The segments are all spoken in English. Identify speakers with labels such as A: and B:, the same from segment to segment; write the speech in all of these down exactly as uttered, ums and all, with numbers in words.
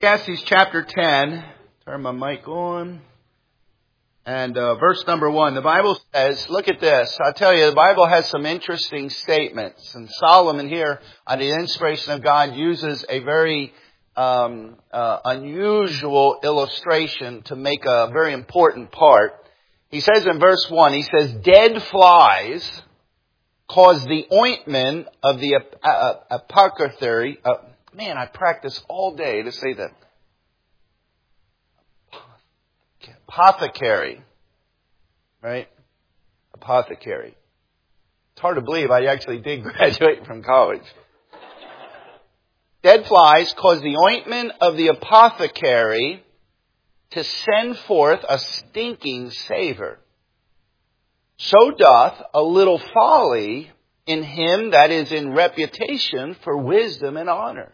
A: Ecclesiastes chapter ten. Turn my mic on. And uh, verse number one, the Bible says, look at this. I tell you, the Bible has some interesting statements. And Solomon here, under the inspiration of God, uses a very um, uh, unusual illustration to make a very important part. He says in verse one, he says, dead flies cause the ointment of the uh, uh, apothecary. Uh, man, I practice all day to say that. Apothecary. Right? Apothecary. It's hard to believe I actually did graduate from college. Dead flies cause the ointment of the apothecary to send forth a stinking savor. So doth a little folly in him that is in reputation for wisdom and honor.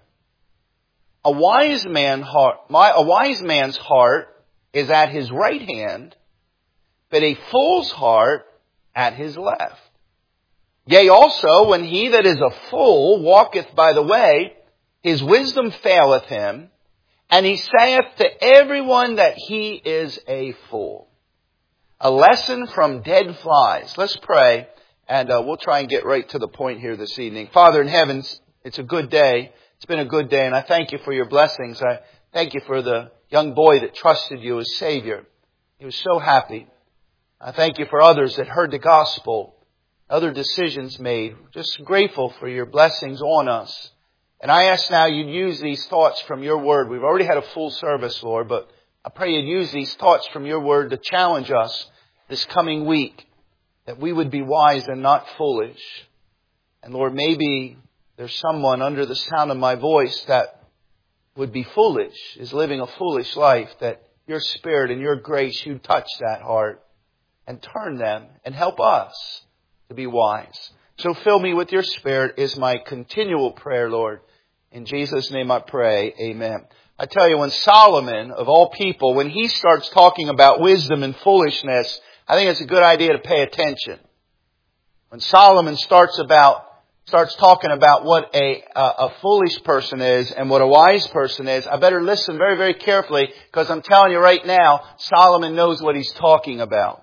A: A wise man heart, my, a wise man's heart is at his right hand, but a fool's heart at his left. Yea, also, when he that is a fool walketh by the way, his wisdom faileth him, and he saith to everyone that he is a fool. A lesson from dead flies. Let's pray, and uh, we'll try and get right to the point here this evening. Father in heaven, it's a good day. It's been a good day, and I thank you for your blessings. I thank you for the young boy that trusted you as Savior. He was so happy. I thank you for others that heard the gospel, other decisions made. Just grateful for your blessings on us. And I ask now you'd use these thoughts from your word. We've already had a full service, Lord, but I pray you'd use these thoughts from your word to challenge us this coming week, that we would be wise and not foolish. And Lord, maybe there's someone under the sound of my voice that would be foolish, is living a foolish life, that your Spirit and your grace, you touch that heart and turn them and help us to be wise. So fill me with your Spirit is my continual prayer, Lord. In Jesus' name I pray, amen. I tell you, when Solomon, of all people, when he starts talking about wisdom and foolishness, I think it's a good idea to pay attention. When Solomon starts about starts talking about what a, a, a foolish person is and what a wise person is, I better listen very, very carefully, because I'm telling you right now, Solomon knows what he's talking about.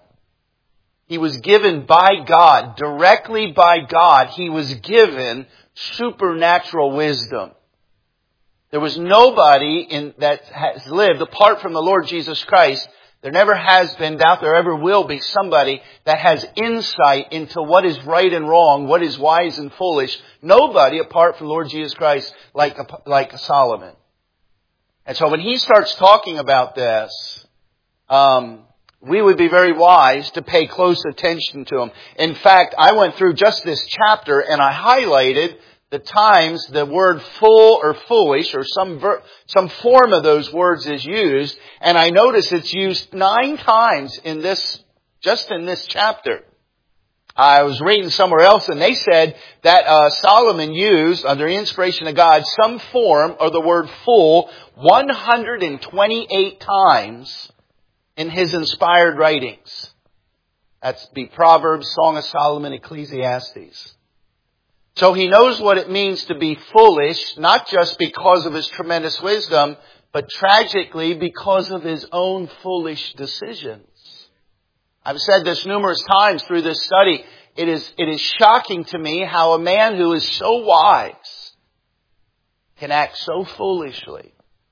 A: He was given by God, directly by God, he was given supernatural wisdom. There was nobody in, that has lived apart from the Lord Jesus Christ. There never has been, doubt there ever will be, somebody that has insight into what is right and wrong, what is wise and foolish. Nobody apart from Lord Jesus Christ like, like Solomon. And so when he starts talking about this, um, we would be very wise to pay close attention to him. In fact, I went through just this chapter and I highlighted the times the word fool or foolish or some ver- some form of those words is used, and I notice it's used nine times in this, just in this chapter. I was reading somewhere else and they said that uh, Solomon used, under the inspiration of God, some form of the word fool one hundred twenty-eight times in his inspired writings. That's be Proverbs, Song of Solomon, Ecclesiastes. So he knows what it means to be foolish, not just because of his tremendous wisdom, but tragically because of his own foolish decisions. I've said this numerous times through this study. It is, it is shocking to me how a man who is so wise can act so foolishly.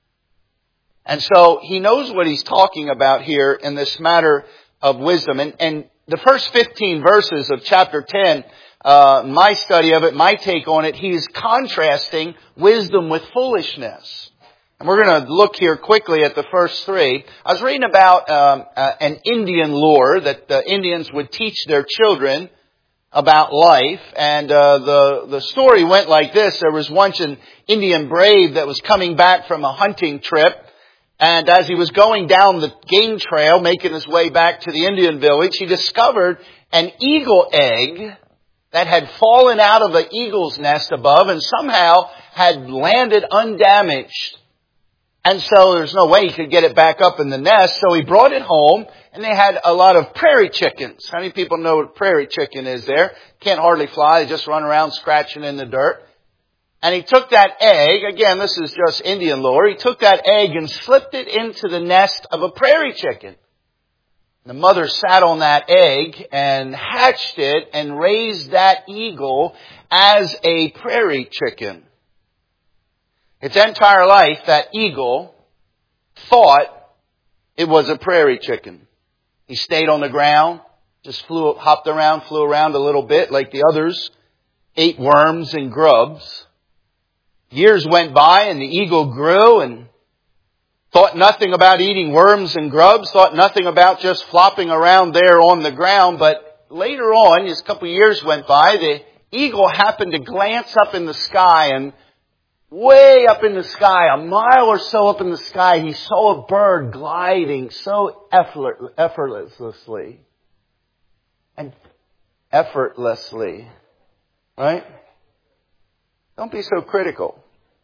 A: And so he knows what he's talking about here in this matter of wisdom. And, and the first fifteen verses of chapter ten, Uh, my study of it, my take on it, he's contrasting wisdom with foolishness. And we're going to look here quickly at the first three. I was reading about um, uh, an Indian lore that the Indians would teach their children about life. And uh, the, the story went like this. There was once an Indian brave that was coming back from a hunting trip. And as he was going down the game trail, making his way back to the Indian village, he discovered an eagle egg that had fallen out of an eagle's nest above and somehow had landed undamaged. And so there's no way he could get it back up in the nest. So he brought it home, and they had a lot of prairie chickens. How many people know what a prairie chicken is there? Can't hardly fly. They just run around scratching in the dirt. And he took that egg, again, this is just Indian lore, he took that egg and slipped it into the nest of a prairie chicken. The mother sat on that egg and hatched it and raised that eagle as a prairie chicken. Its entire life, that eagle thought it was a prairie chicken. He stayed on the ground, just flew, hopped around, flew around a little bit like the others, ate worms and grubs. Years went by and the eagle grew and thought nothing about eating worms and grubs, thought nothing about just flopping around there on the ground. But later on, as a couple of years went by, the eagle happened to glance up in the sky, and way up in the sky, a mile or so up in the sky, he saw a bird gliding so effort, effortlessly. And effortlessly. Right? Don't be so critical.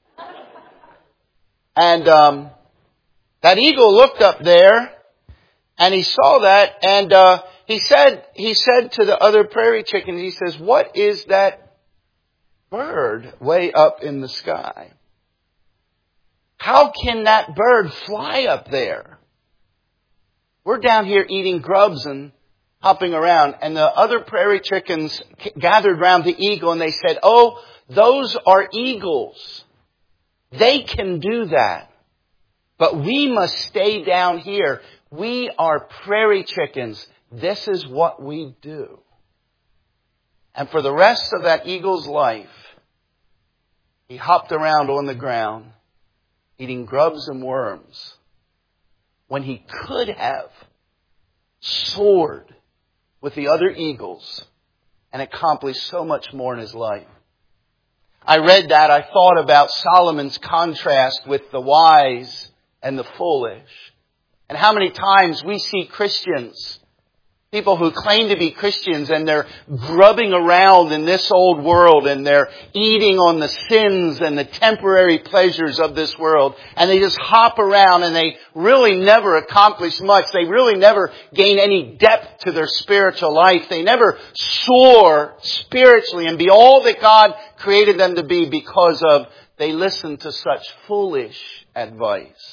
A: And um, that eagle looked up there, and he saw that, and uh, he said, he said to the other prairie chickens, he says, "What is that bird way up in the sky? How can that bird fly up there? We're down here eating grubs and hopping around." And the other prairie chickens gathered round the eagle and they said, "Oh, those are eagles. They can do that. But we must stay down here. We are prairie chickens. This is what we do." And for the rest of that eagle's life, he hopped around on the ground, eating grubs and worms, when he could have soared with the other eagles and accomplished so much more in his life. I read that, I thought about Solomon's contrast with the wise and the foolish. And how many times we see Christians, people who claim to be Christians, and they're grubbing around in this old world and they're eating on the sins and the temporary pleasures of this world. And they just hop around and they really never accomplish much. They really never gain any depth to their spiritual life. They never soar spiritually and be all that God created them to be because of they listen to such foolish advice.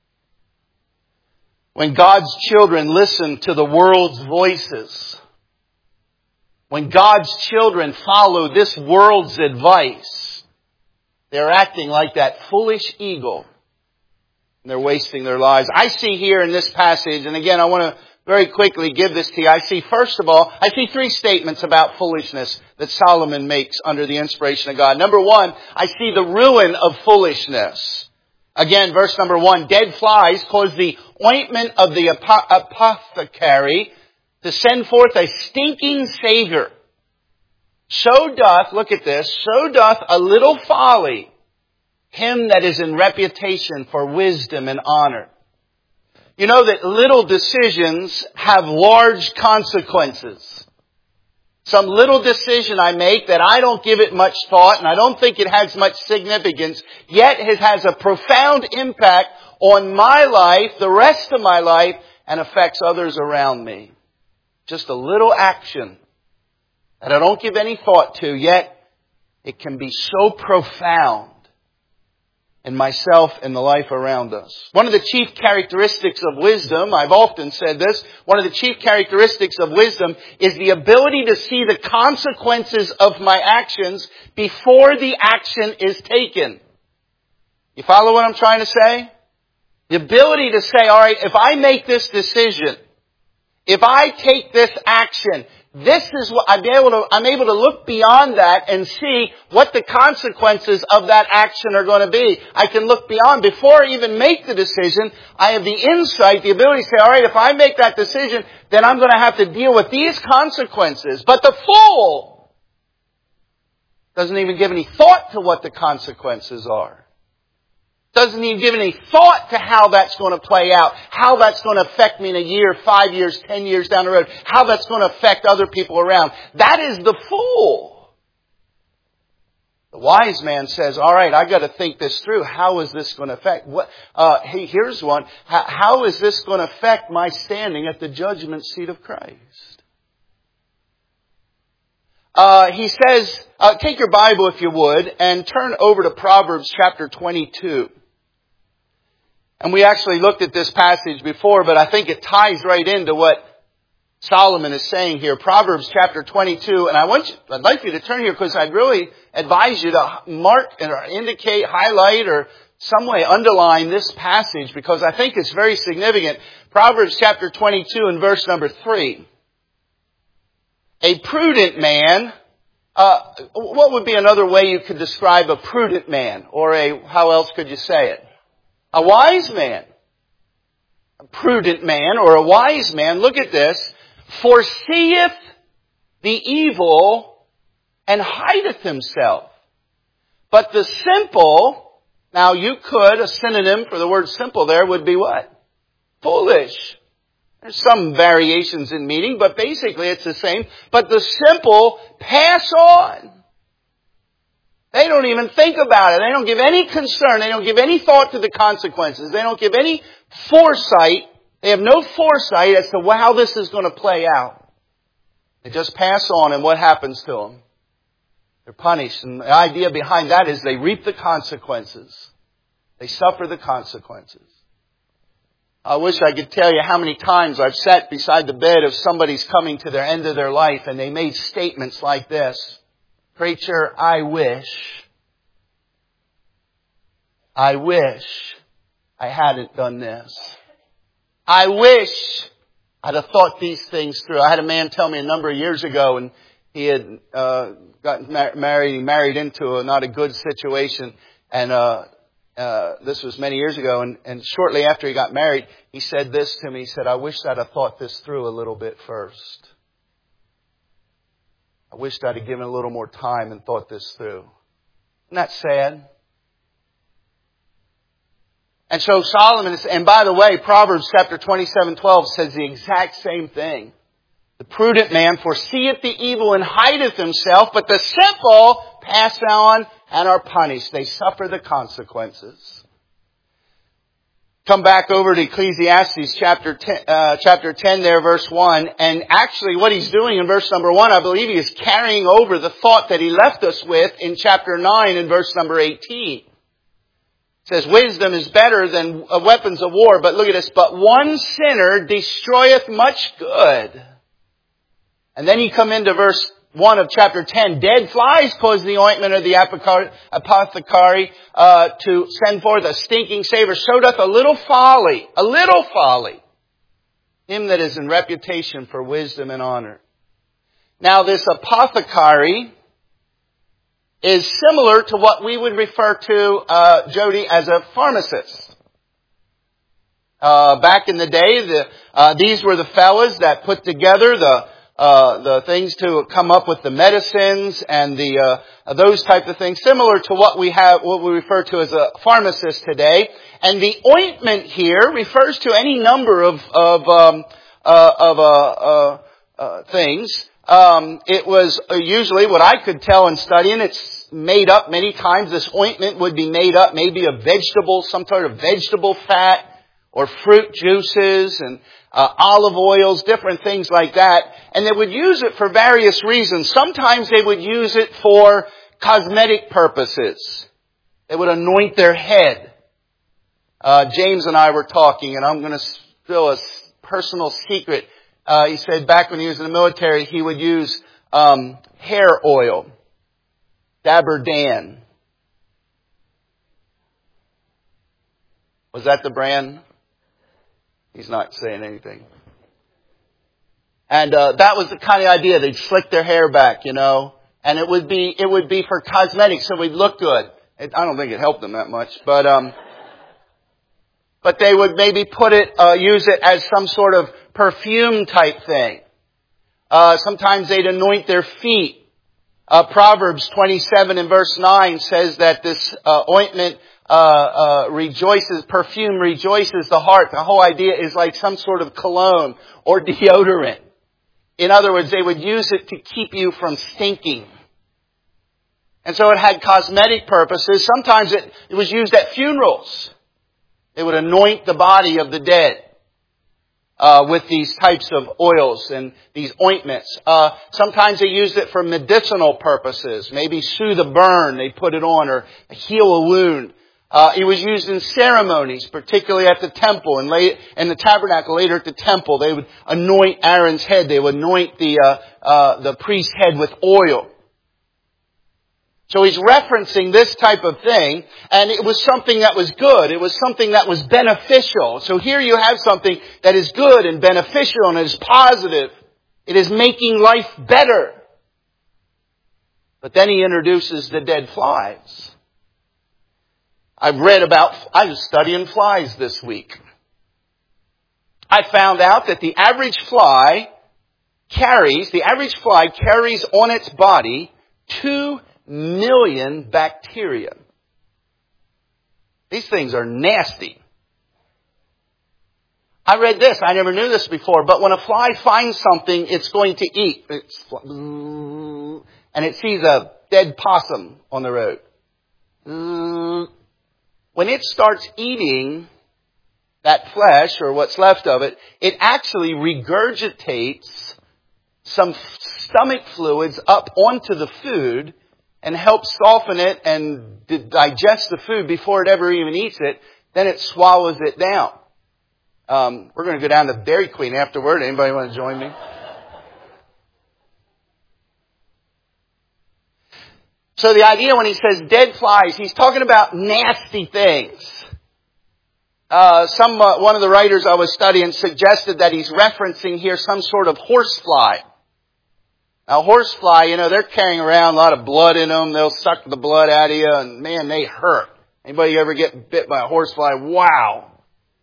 A: When God's children listen to the world's voices, when God's children follow this world's advice, they're acting like that foolish eagle. And they're wasting their lives. I see here in this passage, and again, I want to very quickly give this to you. I see, first of all, I see three statements about foolishness that Solomon makes under the inspiration of God. Number one, I see the ruin of foolishness. Again, verse number one, dead flies cause the ointment of the apothecary to send forth a stinking savor. So doth, look at this, so doth a little folly him that is in reputation for wisdom and honor. You know that little decisions have large consequences. Some little decision I make that I don't give it much thought and I don't think it has much significance, yet it has a profound impact on my life, the rest of my life, and affects others around me. Just a little action that I don't give any thought to, yet it can be so profound in myself and the life around us. One of the chief characteristics of wisdom, I've often said this, one of the chief characteristics of wisdom is the ability to see the consequences of my actions before the action is taken. You follow what I'm trying to say? The ability to say, all right, if I make this decision, if I take this action, this is what I'm able to, I'm able to look beyond that and see what the consequences of that action are going to be. I can look beyond. Before I even make the decision, I have the insight, the ability to say, all right, if I make that decision, then I'm going to have to deal with these consequences. But the fool doesn't even give any thought to what the consequences are. Doesn't even give any thought to how that's going to play out, how that's going to affect me in a year, five years, ten years down the road, how that's going to affect other people around. That is the fool. The wise man says, all right, I've got to think this through. How is this going to affect? What? Uh, hey, here's one. How, how is this going to affect my standing at the judgment seat of Christ? Uh, he says, uh, take your Bible if you would, and turn over to Proverbs chapter twenty-two. And we actually looked at this passage before, but I think it ties right into what Solomon is saying here. Proverbs chapter twenty-two, and I want you, I'd like you to turn here because I'd really advise you to mark or indicate, highlight, or some way underline this passage because I think it's very significant. Proverbs chapter twenty-two and verse number three. A prudent man, uh, what would be another way you could describe a prudent man? Or a, how else could you say it? A wise man. A prudent man or a wise man, look at this, foreseeth the evil and hideth himself. But the simple, now you could, a synonym for the word simple there would be what? Foolish. There's some variations in meaning, but basically it's the same. But the simple pass on. They don't even think about it. They don't give any concern. They don't give any thought to the consequences. They don't give any foresight. They have no foresight as to how this is going to play out. They just pass on, and what happens to them? They're punished. And the idea behind that is they reap the consequences. They suffer the consequences. I wish I could tell you how many times I've sat beside the bed of somebody's coming to their end of their life and they made statements like this. Preacher, I wish, I wish I hadn't done this. I wish I'd have thought these things through. I had a man tell me a number of years ago, and he had uh, gotten mar- married, he married into a not a good situation, and uh Uh, this was many years ago, and, and shortly after he got married, he said this to me. He said, I wish I'd have thought this through a little bit first. I wished I'd have given a little more time and thought this through. Isn't that sad? And so Solomon, is, and by the way, Proverbs chapter twenty-seven twelve says the exact same thing. The prudent man foreseeth the evil and hideth himself, but the simple pass on and are punished. They suffer the consequences. Come back over to Ecclesiastes chapter ten, uh, chapter ten there, verse one. And actually what he's doing in verse number one, I believe he is carrying over the thought that he left us with in chapter nine and verse number eighteen. It says, wisdom is better than weapons of war. But look at this. But one sinner destroyeth much good. And then you come into verse one of chapter ten. Dead flies cause the ointment of the apothecary uh, to send forth a stinking savor. So doth a little folly, a little folly, him that is in reputation for wisdom and honor. Now this apothecary is similar to what we would refer to, uh, Jody, as a pharmacist. Uh, back in the day, the, uh, these were the fellas that put together the Uh, the things to come up with the medicines and the uh, those type of things, similar to what we have, what we refer to as a pharmacist today. And the ointment here refers to any number of of um, uh, of uh, uh, uh, things. Um, it was usually what I could tell in studying. It's made up many times. This ointment would be made up maybe of vegetables, some sort of vegetable fat or fruit juices and Uh, olive oils, different things like that. And they would use it for various reasons. Sometimes they would use it for cosmetic purposes. They would anoint their head. Uh, James and I were talking, and I'm going to spill a personal secret. Uh, he said back when he was in the military, he would use um, hair oil. Dabber Dan. Was that the brand? He's not saying anything. And uh, that was the kind of idea. They'd slick their hair back, you know, and it would be it would be for cosmetics, so we'd look good. It, I don't think it helped them that much, but um, but they would maybe put it, uh, use it as some sort of perfume type thing. Uh, sometimes they'd anoint their feet. Uh, Proverbs twenty-seven and verse nine says that this uh, ointment Uh, uh, rejoices, perfume rejoices the heart. The whole idea is like some sort of cologne or deodorant. In other words, they would use it to keep you from stinking. And so it had cosmetic purposes. Sometimes it, it was used at funerals. They would anoint the body of the dead. uh, with these types of oils and these ointments. Uh, sometimes they used it for medicinal purposes. Maybe soothe a burn, they put it on, or heal a wound. Uh, it was used in ceremonies, particularly at the temple and late, in the tabernacle. Later at the temple, they would anoint Aaron's head. They would anoint the uh, uh, the priest's head with oil. So he's referencing this type of thing, and it was something that was good. It was something that was beneficial. So here you have something that is good and beneficial and is positive. It is making life better. But then he introduces the dead flies. I've read about, I was studying flies this week. I found out that the average fly carries, the average fly carries on its body two million bacteria. These things are nasty. I read this, I never knew this before, but when a fly finds something it's going to eat, it's, and it sees a dead possum on the road. When it starts eating that flesh, or what's left of it, it actually regurgitates some stomach fluids up onto the food and helps soften it and digest the food before it ever even eats it. Then it swallows it down. Um, we're going to go down to Dairy Queen afterward. Anybody want to join me? So the idea when he says dead flies, he's talking about nasty things. Uh, some, uh, one of the writers I was studying suggested that he's referencing here some sort of horsefly. Now horsefly, you know, they're carrying around a lot of blood in them. They'll suck the blood out of you and man, they hurt. Anybody ever get bit by a horsefly? Wow.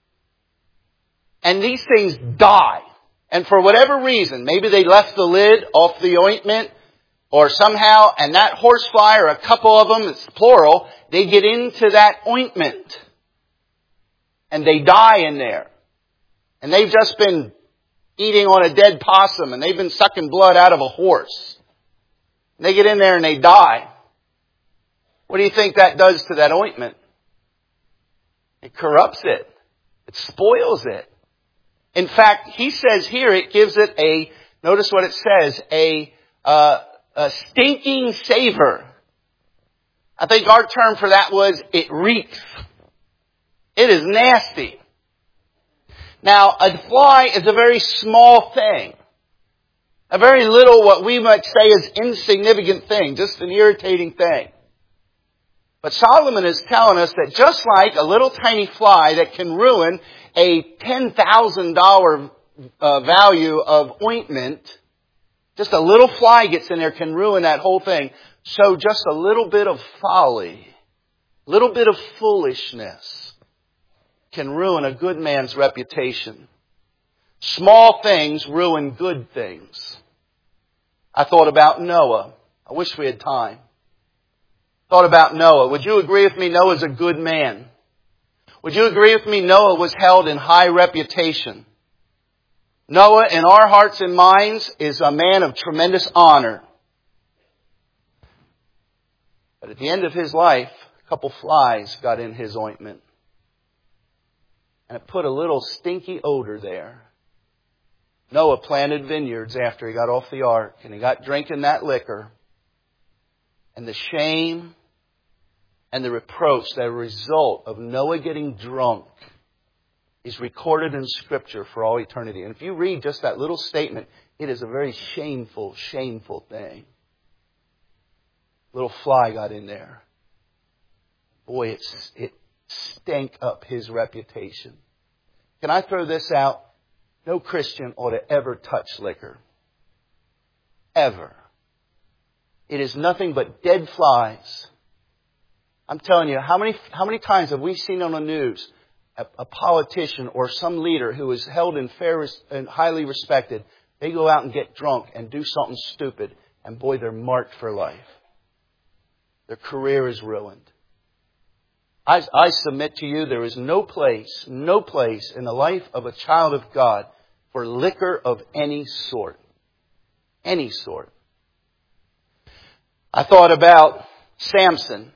A: And these things die. And for whatever reason, maybe they left the lid off the ointment, or somehow, and that horsefly, or a couple of them, it's plural, they get into that ointment. And they die in there. And they've just been eating on a dead possum, and they've been sucking blood out of a horse. And they get in there and they die. What do you think that does to that ointment? It corrupts it. It spoils it. In fact, he says here it gives it a, notice what it says, a, uh, a stinking savor. I think our term for that was it reeks. It is nasty. Now, a fly is a very small thing. A very little, what we might say is insignificant thing, just an irritating thing. But Solomon is telling us that just like a little tiny fly that can ruin a ten thousand dollars uh, value of ointment, just a little fly gets in there can ruin that whole thing. So just a little bit of folly, a little bit of foolishness can ruin a good man's reputation. Small things ruin good things. I thought about Noah. I wish we had time. Thought about Noah. Would you agree with me Noah's a good man? Would you agree with me Noah was held in high reputation? Noah, in our hearts and minds, is a man of tremendous honor. But at the end of his life, a couple flies got in his ointment. And it put a little stinky odor there. Noah planted vineyards after he got off the ark, and he got drinking that liquor. And the shame and the reproach that result of Noah getting drunk is recorded in Scripture for all eternity. And if you read just that little statement, it is a very shameful, shameful thing. Little fly got in there. Boy, it's, it stank up his reputation. Can I throw this out? No Christian ought to ever touch liquor. Ever. It is nothing but dead flies. I'm telling you, how many how many times have we seen on the news a, a politician or some leader who is held in fair and highly respected, they go out and get drunk and do something stupid, and boy, they're marked for life. Their career is ruined. I, I submit to you, there is no place, no place in the life of a child of God for liquor of any sort. Any sort. I thought about Samson.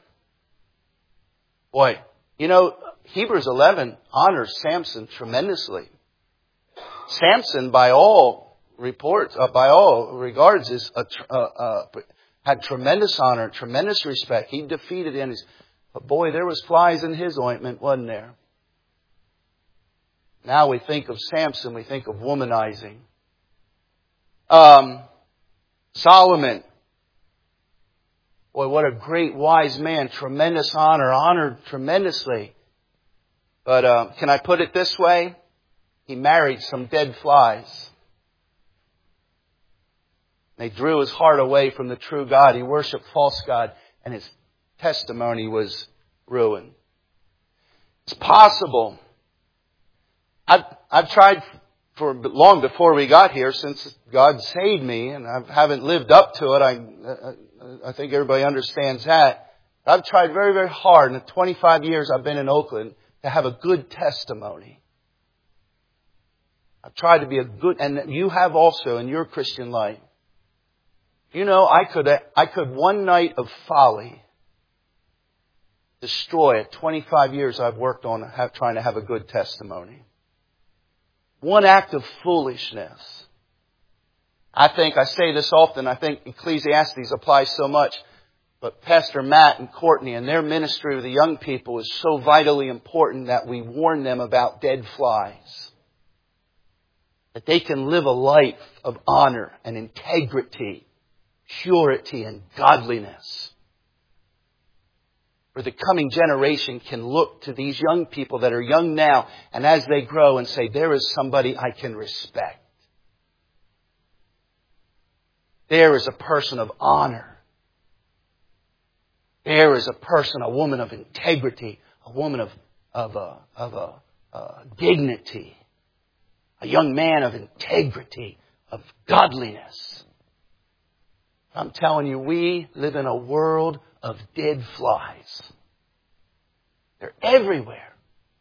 A: Boy, you know, Hebrews eleven honors Samson tremendously. Samson, by all reports, uh, by all regards, is a, uh, uh, had tremendous honor, tremendous respect. He defeated enemies. But boy, there was flies in his ointment, wasn't there? Now we think of Samson, we think of womanizing. Um, Solomon. Boy, what a great, wise man. Tremendous honor, honored tremendously. But uh, can I put it this way? He married some dead flies. They drew his heart away from the true God. He worshiped false God, and his testimony was ruined. It's possible. I've, I've tried for long before we got here, since God saved me, and I haven't lived up to it. I, I think everybody understands that. I've tried very, very hard in the twenty-five years I've been in Oakland to have a good testimony. I've tried to be a good, and you have also in your Christian life. You know, I could, I could one night of folly destroy it. twenty-five years I've worked on have, trying to have a good testimony. One act of foolishness. I think, I say this often, I think Ecclesiastes applies so much, but Pastor Matt and Courtney and their ministry with the young people is so vitally important that we warn them about dead flies. That they can live a life of honor and integrity, purity and godliness. Where the coming generation can look to these young people that are young now, and as they grow and say, there is somebody I can respect. There is a person of honor. There is a person, a woman of integrity, a woman of, of, a, of a, uh, dignity, a young man of integrity, of godliness. I'm telling you, we live in a world of dead flies. They're everywhere.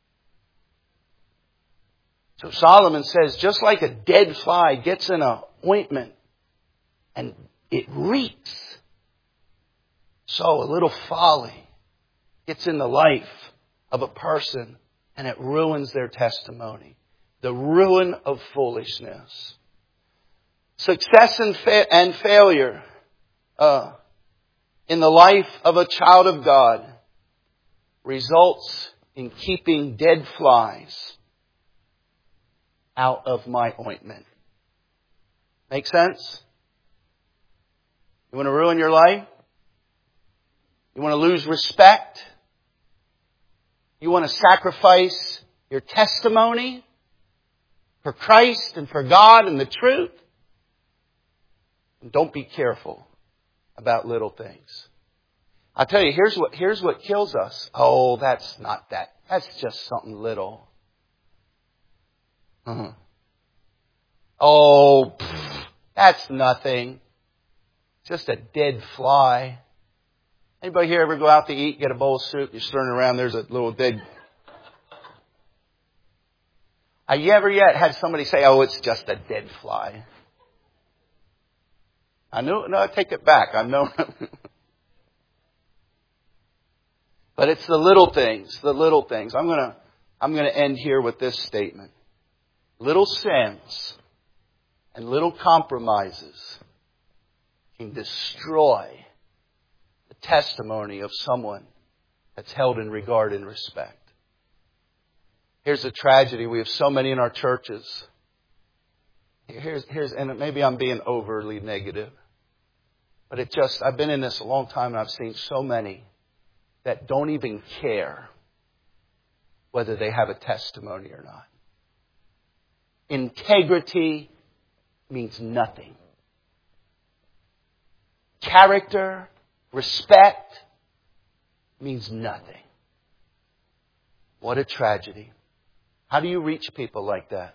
A: So Solomon says, just like a dead fly gets in an ointment and it reeks, so a little folly gets in the life of a person and it ruins their testimony. The ruin of foolishness. Success and, fa- and failure uh, in the life of a child of God results in keeping dead flies out of my ointment. Make sense? You want to ruin your life? You want to lose respect? You want to sacrifice your testimony for Christ and for God and the truth? And don't be careful about little things. I'll tell you, here's what, here's what kills us. Oh, that's not that. That's just something little. Uh-huh. Oh, pff, that's nothing. Just a dead fly. Anybody here ever go out to eat, get a bowl of soup, you're stirring around, there's a little dead... Have you ever yet had somebody say, oh, it's just a dead fly? I know, no, I take it back. I know. But it's the little things, the little things. I'm gonna, I'm gonna end here with this statement. Little sins and little compromises can destroy the testimony of someone that's held in regard and respect. Here's a tragedy. We have so many in our churches. Here's, here's, and maybe I'm being overly negative, but it just, I've been in this a long time and I've seen so many that don't even care whether they have a testimony or not. Integrity means nothing. Character, respect means nothing. What a tragedy. How do you reach people like that?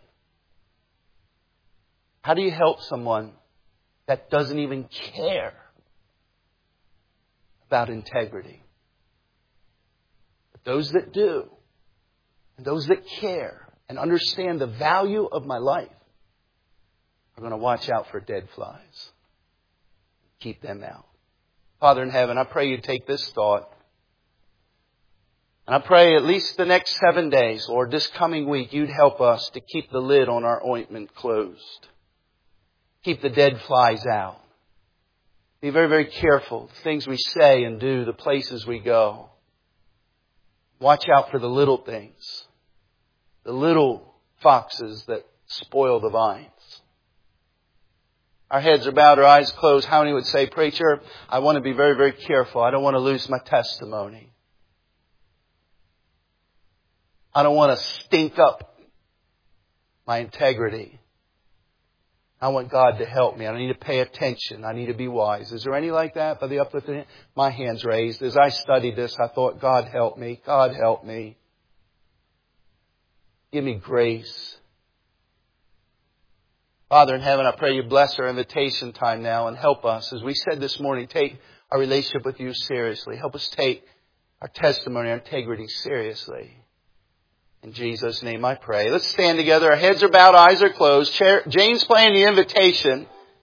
A: How do you help someone that doesn't even care about integrity? But those that do, and those that care and understand the value of my life are going to watch out for dead flies. Keep them out. Father in heaven, I pray you take this thought And I pray at least the next seven days, Lord, this coming week, You'd help us to keep the lid on our ointment closed. Keep the dead flies out. Be very, very careful. The things we say and do, the places we go. Watch out for the little things. The little foxes that spoil the vines. Our heads are bowed, our eyes closed. How many would say, preacher, I want to be very, very careful. I don't want to lose my testimony. I don't want to stink up my integrity. I want God to help me. I need to pay attention. I need to be wise. Is there any like that by the uplifted hand? My hand's raised. As I studied this, I thought, God help me. God help me. Give me grace. Father in heaven, I pray You bless our invitation time now and help us. As we said this morning, take our relationship with You seriously. Help us take our testimony, our integrity seriously. In Jesus' name I pray. Let's stand together. Our heads are bowed, eyes are closed. Jane's playing the invitation.